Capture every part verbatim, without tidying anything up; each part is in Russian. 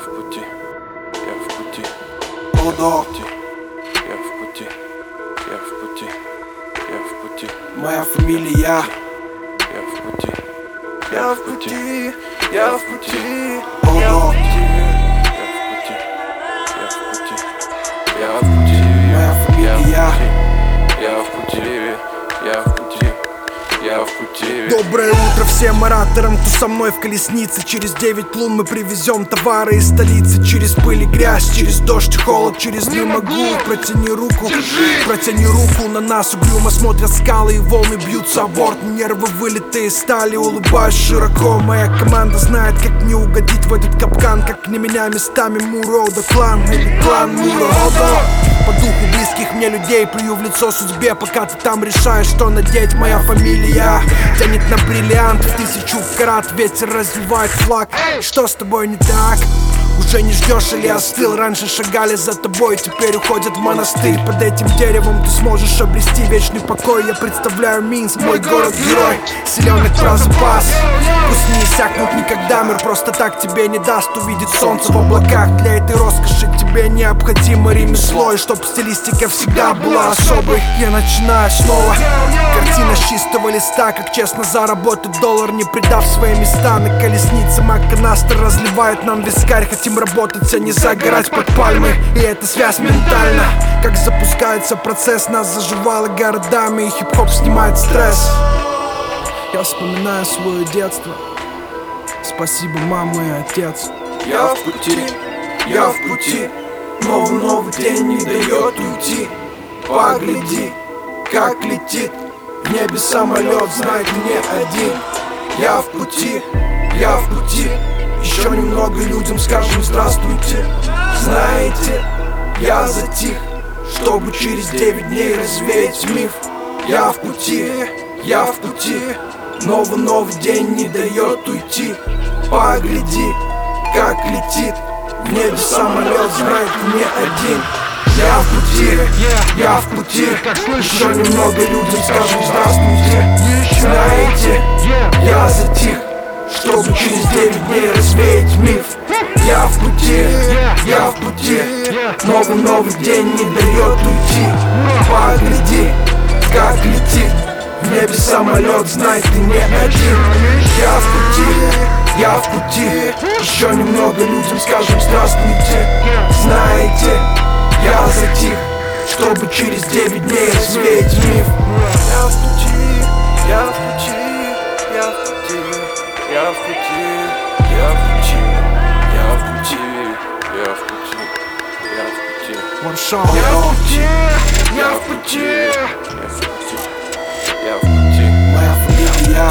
в пути, я в пути, Удо. я в пути, я в пути, я в пути. Моя фамилия. Я в пути, я в пути, я в пути, я в Удо. пути, я в пути, я в пути, Моя фамилия. я в пути, я в пути, я в пути. Доброе утро всем ораторам, кто со мной в колеснице. Через девять лун мы привезем товары из столицы. Через пыль и грязь, через дождь и холод, через не могу. Протяни руку, протяни руку. На нас угрюмо смотрят скалы и волны бьются о борт. Нервы вылитые из стали, улыбаюсь широко. Моя команда знает, как не угодить в этот капкан. Как не меня местами Мурода клан или клан Мурода. По духу близких мне людей плюю в лицо судьбе, пока ты там решаешь, что надеть. Моя фамилия тянет на бриллиант в тысячу карат. Ветер развивает флаг. Что с тобой не так? Уже не ждешь или остыл? Раньше шагали за тобой, теперь уходят в монастырь. Под этим деревом ты сможешь обрести вечный покой. Я представляю Минск, мой город-герой, силенок про запас. Пусть не иссякнут никогда, мир просто так тебе не даст увидеть солнце в облаках. Для этой роскоши тебе необходимо ремесло, и чтоб стилистика всегда была особой. Я начинаю снова. Картина с чистого листа, как честно заработать доллар, не предав свои места. На колеснице Макканастер разливает нам вискарь. Хотим работать, а не загорать под пальмой. И эта связь ментальна. Как запускается процесс, нас заживало городами, и хип-хоп снимает стресс. Я вспоминаю свое детство. Спасибо, мама и отец. Я в пути, я в пути, Новый новый день не дает уйти. Погляди, как летит в небе самолет, знает не один. Я в пути, я в пути. Еще немного людям скажем здравствуйте. Знаете, я затих, чтобы через девять дней развеять миф. Я в пути, я в пути. Новый новый день не дает уйти. Погляди, как летит в небе самолет, знает не один. Я в пути, я в пути. Еще немного людям скажем здравствуйте. Знаете, я затих, чтобы через девять дней развеять миф. Я в пути, я в пути. Новый новый день не дает уйти. Погляди, как летит в небе самолет, знай, ты не один. Я в пути, я в пути. Еще немного людям скажем здравствуйте. Знаете, я затих, чтобы через девять дней развеять миф. я в пути, я в пути, я в пути, я в пути, я в пути, я в пути, я в пути, я в пути. Варшава. Я в пути, я в пути, я в пути, я в пути. Моя фамилия.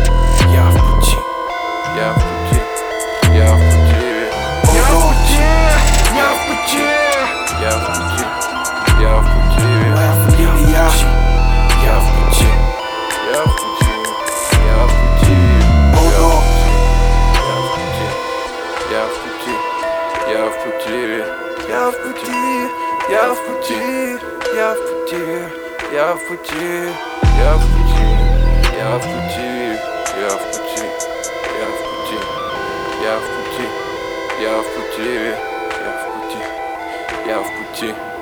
Я в пути, я в пути, я в пути, я в пути, я в пути, я в пути, я в пути. Моя фамилия. Я в пути, я в пути, я в пути, Удо. я в пути, я в пути, я в пути, я в пути, я в пути, я в пути, я в пути, я в пути, я в пути, я в пути, я в пути, я в пути, я в пути, я в пути.